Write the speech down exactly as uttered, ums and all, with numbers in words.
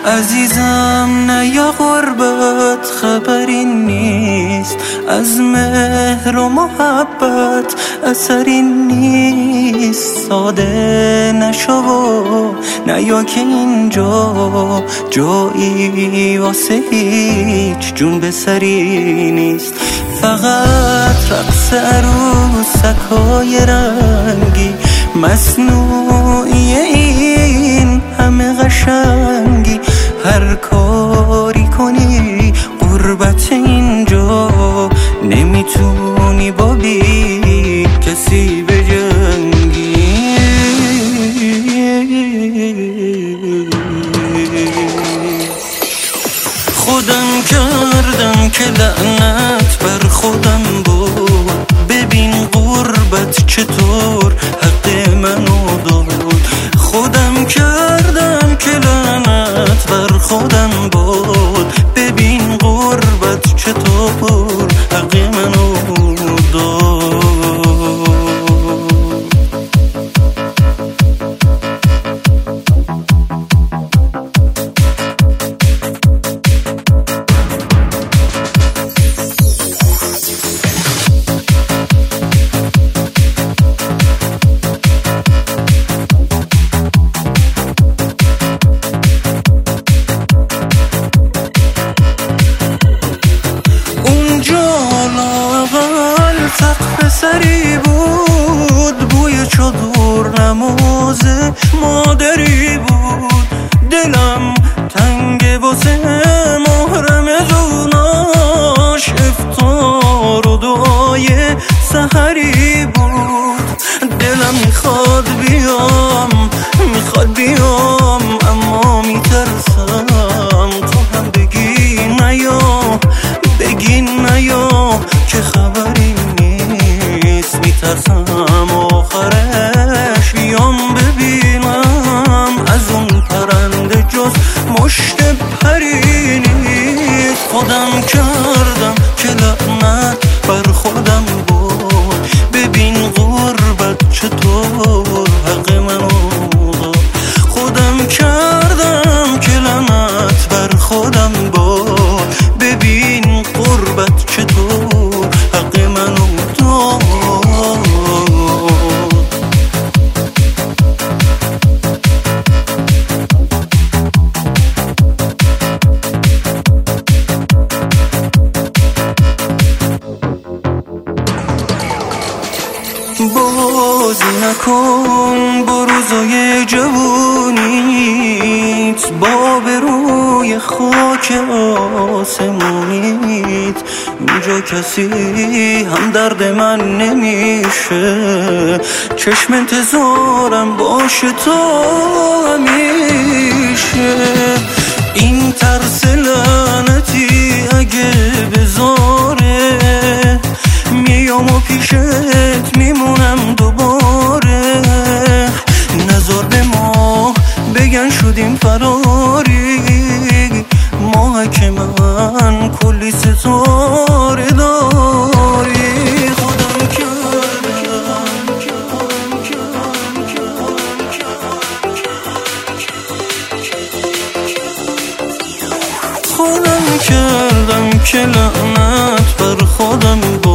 عزیزم نه یا غربت خبری نیست، از مهر و محبت اثری نیست. ساده نشو و نه یا که اینجا جایی واسه هیچ جون به سری نیست. فقط رقص عروسکای رنگی مصنوعی این همه قشنگی، هر کاری کنی غربت اینجا، نمیتونی با بی کسی بجنگی. خودم کردم که لعنت بر خودم بود، ببین غربت چطور حق منو داد. خودم کردم که لعنت بر خودم بود، ببین غربت چطور حق منو داد. سقف سری بود، بوی چادر نماز مادری بود. دلم تنگ واسه ماه رمضوناش، افطار و دعای سحری بود. دلم میخواد بیام میخواد بیام اما میترسم تو هم بگی نیا بگی نیا که خبری نیست. میترسم آخرش بیام ببینم از اون پرنده جز مشت پری نیست. خودم کردم که لعنت بر خودم بود، ببین غربت چطور حق منو داد. خودم کردم که لعنت بر خودم بود، ببین غربت چطور حق منو داد. بازی نکن با روزای جوونیت، با به روی خاک آسمونیت. اینجا کسی هم درد من نمیشه، چشم انتظارم باشه تا همیشه. این ترس لعنتی اگه بذاره، میام و پیشت میمونم دوباره. نظر به ما بگن شدیم فراری، ماه که من کلی ستاره داری. خودم کردم خودم کردم که لعنت بر خودم بود،